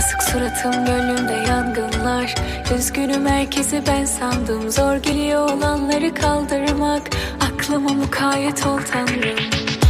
Asık suratım gönlümde yangınlar. Üzgünüm herkesi ben sandım. Zor geliyor olanları kaldırmak. Aklıma mukayyet ol Tanrım.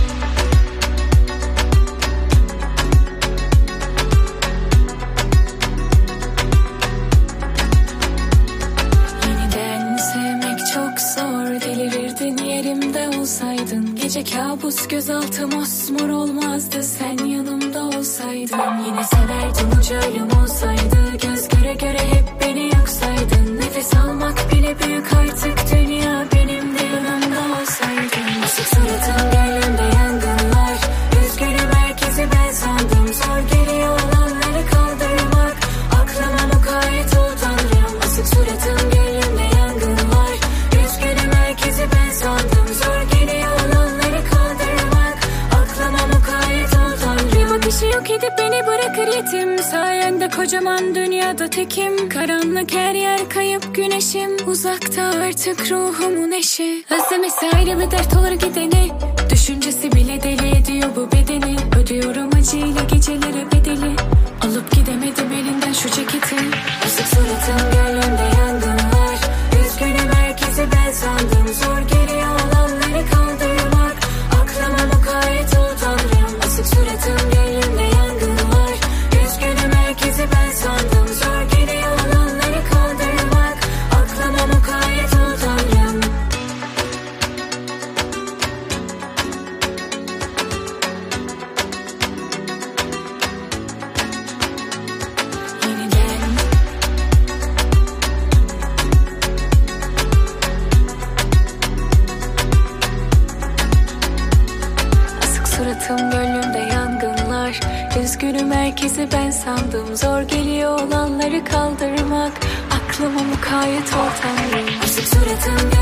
Yeniden sevmek çok zor. Delirirdin yerimde olsaydın. Gece kabus gözaltım osmor olmazdı sen yanımda olsaydın. Yine severdim ucu ölüm olsaydı. Göz göre göre hep beni yoksaydın. Nefes almak bile büyük artık dünya benim de yanımda olsaydın. Asık suratım gönlümde yangınlar. Üzgünüm herkesi ben sandım. Zor geliyor olanları kaldırmak. Aklıma mukayyet ol Tanrım. Asık suratım gönlümde yangınlar. Üzgünüm herkesi ben sandım. Zor geliyor olanları kaldırmak. Aklıma mukayyet ol Tanrım. Bir bakışı yok edip beni bırakır yetim. Sayende kocaman dünyada tekim. Karanlık her yer kayıp güneşim. Uzakta artık ruhumun eşi. Özlemesi ayrı bir dert olur gideni. Düşüncesi bile deli ediyor bu bedeni. Ödüyorum acıyla gecelere bedeli. Alıp gidemedim elinden şu ceketi. Asık suratım gönlümde yangınlar. Üzgünüm herkesi ben sandım. Zor geliyor olanları kaldırmak. Aklıma mukayyet ol Tanrım. Asık suratım gönlümde yangınlar. Üzgünüm herkesi ben sandım. Zor geliyor olanları kaldırmak. Aklıma mukayyet ol Tanrım. Yeniden asık suratım gönlümde yangınlar. Üzgünüm herkesi ben sandım. Zor geliyor olanları kaldırmak. Aklıma mukayyet ol Tanrım. Asık suratım